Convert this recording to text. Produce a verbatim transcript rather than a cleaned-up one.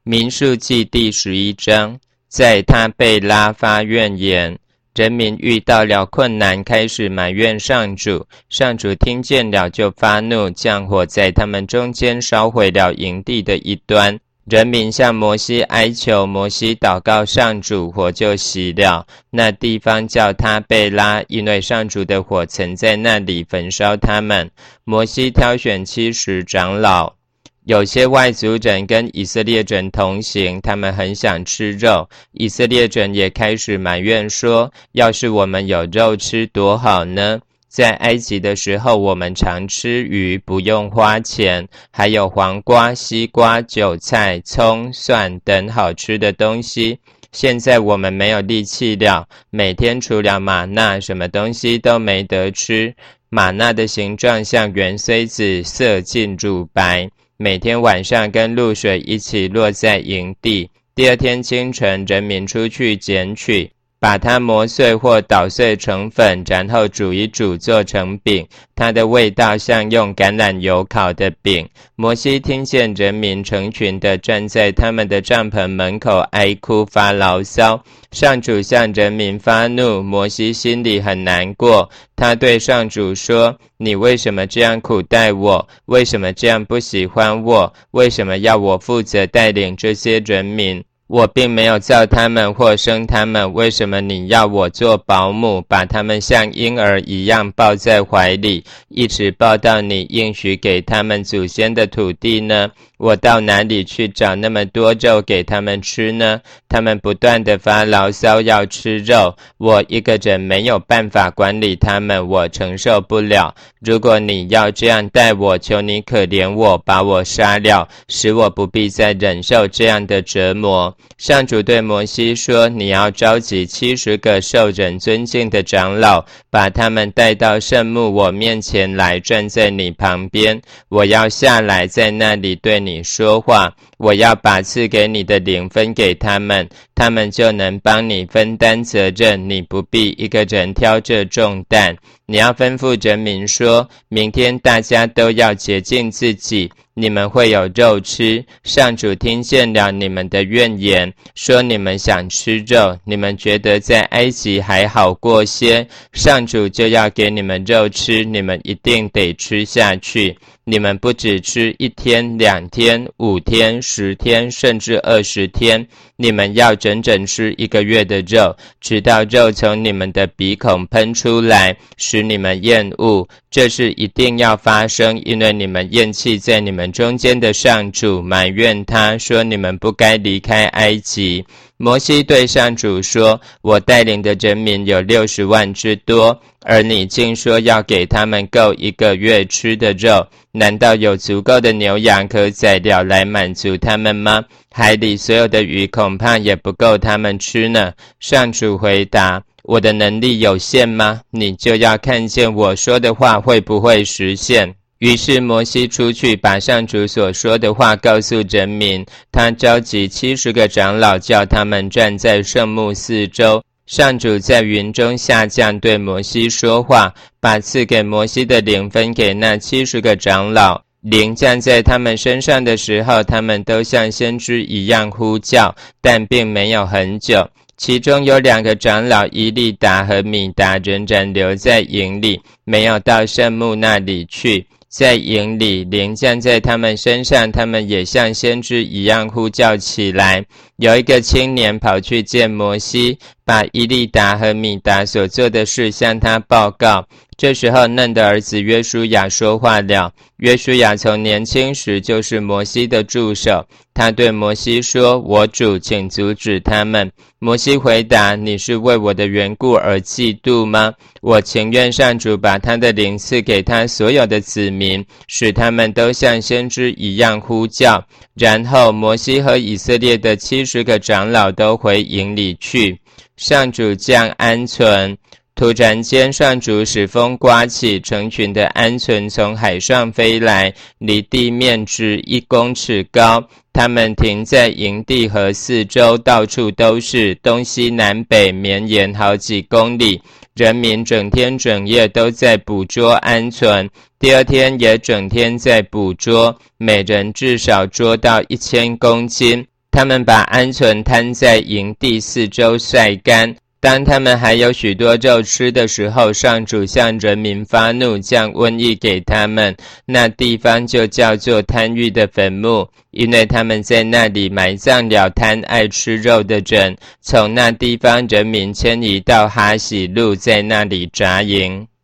民数记第十一章，在他贝拉发怨言，人民遇到了困难，开始埋怨上主。上主听见了，就发怒，降火在他们中间，烧毁了营地的一端。人民向摩西哀求，摩西祷告上主，火就熄了。那地方叫他贝拉，因为上主的火曾在那里焚烧他们。摩西挑选七十长老，有些外族人跟以色列人同行，他们很想吃肉。以色列人也开始埋怨说，要是我们有肉吃多好呢？在埃及的时候，我们常吃鱼，不用花钱，还有黄瓜、西瓜、韭菜、葱、蒜等好吃的东西。现在我们没有力气了，每天除了玛纳，什么东西都没得吃。玛纳的形状像圆锥子，色近乳白，每天晚上跟露水一起落在营地。第二天清晨，人民出去捡取，把它磨碎或捣碎成粉，然后煮一煮做成饼，它的味道像用橄榄油烤的饼。摩西听见人民成群地站在他们的帐篷门口哀哭发牢骚，上主向人民发怒，摩西心里很难过。他对上主说，你为什么这样苦待我？为什么这样不喜欢我？为什么要我负责带领这些人民？我并没有造他们或生他们，为什么你要我做保姆，把他们像婴儿一样抱在怀里，一直抱到你应许给他们祖先的土地呢？我到哪里去找那么多肉给他们吃呢？他们不断地发牢骚要吃肉，我一个人没有办法管理他们，我承受不了。如果你要这样待我，求你可怜我，把我杀了，使我不必再忍受这样的折磨。上主对摩西说，你要召集七十个受人尊敬的长老，把他们带到圣幕我面前来，站在你旁边。我要下来在那里对你说话，我要把赐给你的灵分给他们，他们就能帮你分担责任，你不必一个人挑这重担。你要吩咐人民说，明天大家都要洁净自己，你们会有肉吃。上主听见了你们的怨言，说你们想吃肉，你们觉得在埃及还好过些，上主就要给你们肉吃，你们一定得吃下去。你们不只吃一天、两天、五天、十天，甚至二十天，你们要整整吃一个月的肉，直到肉从你们的鼻孔喷出来，使你们厌恶。这是一定要发生，因为你们厌弃在你们中间的上主，埋怨他，说你们不该离开埃及。摩西对上主说，我带领的人民有六十万之多，而你竟说要给他们够一个月吃的肉，难道有足够的牛羊可宰了来满足他们吗？海里所有的鱼恐怕也不够他们吃呢。上主回答，我的能力有限吗？你就要看见我说的话会不会实现。于是摩西出去，把上主所说的话告诉人民。他召集七十个长老，叫他们站在圣幕四周。上主在云中下降，对摩西说话，把赐给摩西的灵分给那七十个长老。灵降在他们身上的时候，他们都像先知一样呼叫，但并没有很久。其中有两个长老伊利达和米达仍然留在营里，没有到圣幕那里去。在营里，灵降在他们身上，他们也像先知一样呼叫起来。有一个青年跑去见摩西，把伊利达和米达所做的事向他报告。这时候嫩的儿子约书亚说话了。约书亚从年轻时就是摩西的助手，他对摩西说，我主，请阻止他们。摩西回答，你是为我的缘故而嫉妒吗？我情愿上主把他的灵赐给他所有的子民，使他们都像先知一样呼叫。然后摩西和以色列的七十个长老都回营里去。上主降鹌鹑，突然间，上主使风刮起，成群的鹌鹑从海上飞来，离地面只一公尺高。它们停在营地和四周，到处都是，东西南北绵延好几公里。人民整天整夜都在捕捉鹌鹑，第二天也整天在捕捉，每人至少捉到一千公斤。 他们把鹌鹑摊在营地四周晒干。当他们还有许多肉吃的时候，上主向人民发怒，降瘟疫给他们。那地方就叫做贪欲的坟墓，因为他们在那里埋葬了贪爱吃肉的人。从那地方人民迁移到哈喜路，在那里扎营。